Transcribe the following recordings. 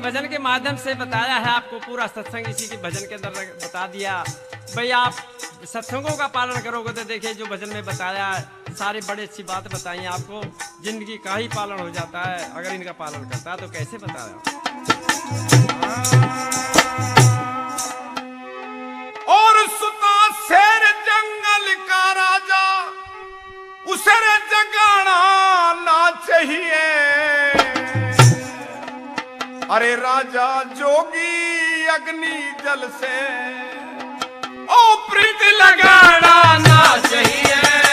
भजन के माध्यम से बताया है आपको, पूरा सत्संग इसी के भजन के अंदर बता दिया। भाई आप सत्संगों का पालन करोगे तो देखिए जो भजन में बताया है सारी बड़ी अच्छी बात बताई है आपको, जिंदगी का ही पालन हो जाता है अगर इनका पालन करता है तो। कैसे बताया? और सुता शेर जंगल का राजा, उसे जगाना ना चाहिए। अरे राजा जोगी अग्नि जल से ओ प्रीत लगाना ना चाहिए।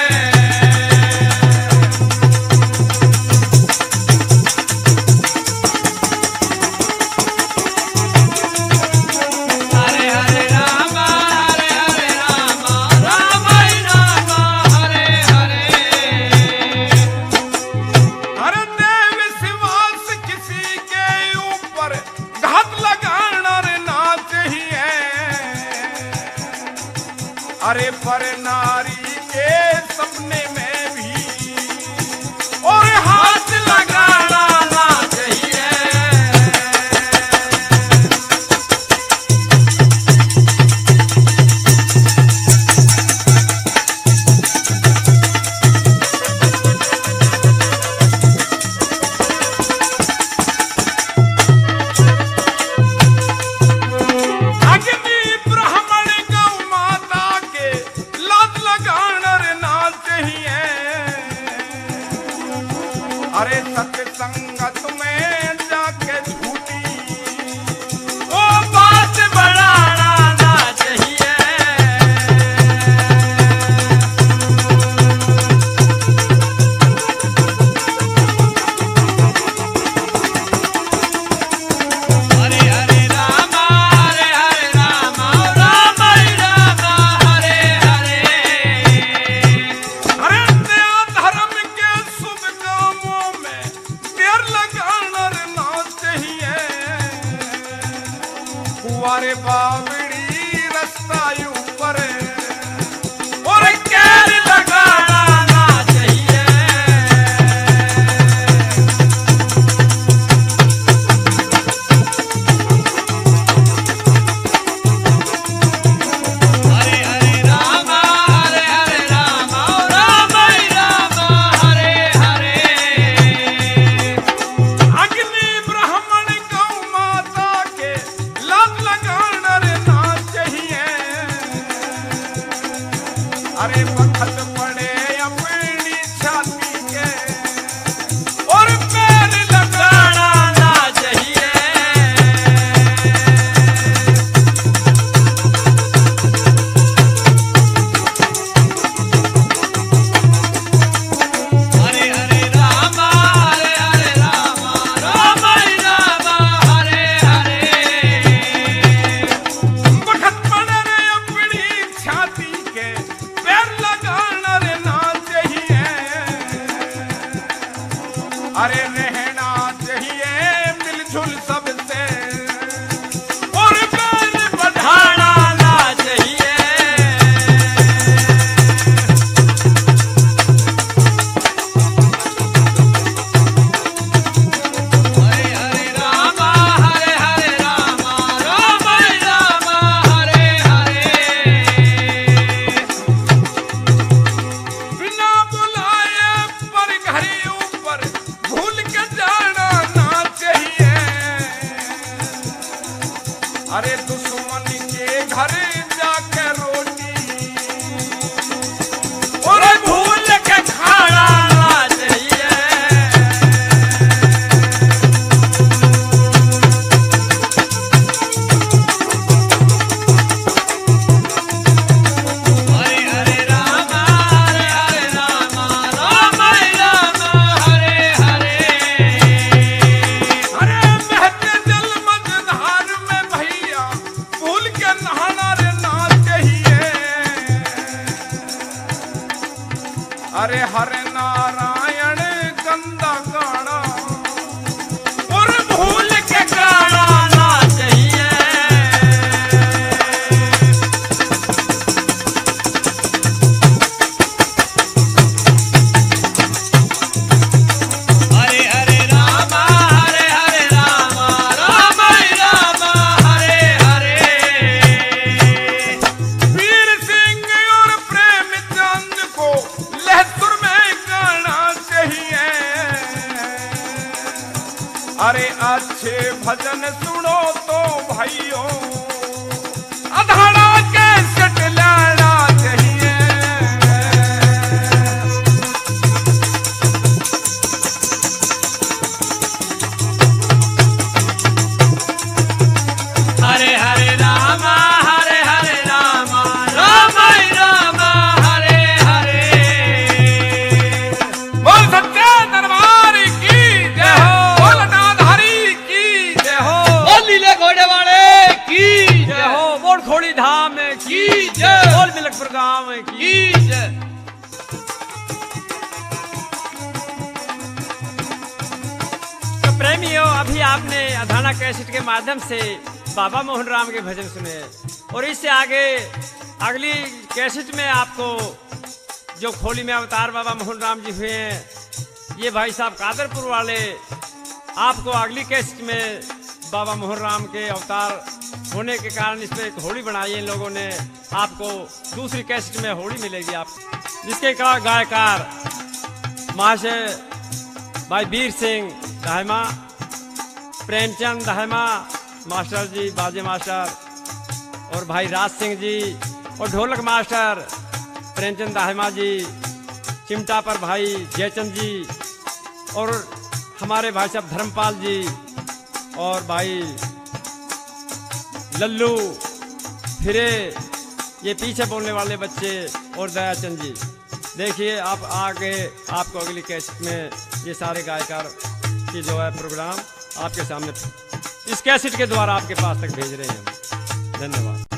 अरे पर नारी के सपने में भी और हाथ लगाना ना चाहिए। अरे सत्संगत में जाके झूठी वो बात बढ़ाना ना चाहिए। हरे हरे रामा राम हरे हरे। अरे धर्म के शुभ कामों में देर लगाना ना चाहिए। कुंवारे बावड़ी रास्ता ऊपर और कैर लगाना ना चाहिए। हरे हरे रामा राम हरे हरे। अग्नि ब्राह्मण गौ माता के लात लगाना ना चाहिए। अरे वक्त पड़े अपनी छाती के और पैर लगाना ना चाहिए। हरे हरे रामा राम हरे हरे। वक्त पड़े अपनी छाती के पैर लगाना ना चाहिए। अरे रहना चाहिए मिलजुल सबसे और पैर बढ़ाना ना चाहिए। हरे हरे रामा राम हरे हरे। बिना बुलाए पर घरे ऊपर भूल के जाना ना चाहिए। अरे दुश्मन के घर जाके रोटी और भूल के खाना ना चाहिए। हरे हरे रामा राम हरे हरे। अरे बहते जल मझधार में भैया अरे अच्छे भजन सुनो तो भाइयों अधाड़ा के सट लाना चाहिए। हरे हरे रामा राम राम हरे हरे। बोल सच्चे दरबार की जय हो, बोल नाधारी की जय हो, बोल नीले घोड़े वाले की जय हो, बोल खोड़ी धाम की जय, बोल मिलकपुर गांव की जय। तो प्रेमियों, अभी आपने अधाना कैसेट के माध्यम से बाबा मोहन राम के भजन सुने और इससे आगे अगली कैसेट में आपको जो खोली में अवतार बाबा मोहन राम जी हुए हैं, ये भाई साहब कादरपुर वाले, आपको अगली कैसेट में बाबा मोहन राम के अवतार होने के कारण इस पर एक होली बनाई है इन लोगों ने। आपको दूसरी कैसेट में होली मिलेगी आप, जिसके गायकार महाशय भाई वीर सिंह दहमा, प्रेमचंद दहमा मास्टर जी बाजे मास्टर, और भाई राज सिंह जी, और ढोलक मास्टर प्रेमचंद दहमा जी, चिमटा पर भाई जयचंद जी, और हमारे भाई साहब धर्मपाल जी, और भाई लल्लू फिरे, ये पीछे बोलने वाले बच्चे, और दयाचंद जी। देखिए आप आगे आपको अगली कैसेट में ये सारे गायकार की जो है प्रोग्राम आपके सामने इस कैसेट के द्वारा आपके पास तक भेज रहे हैं। धन्यवाद।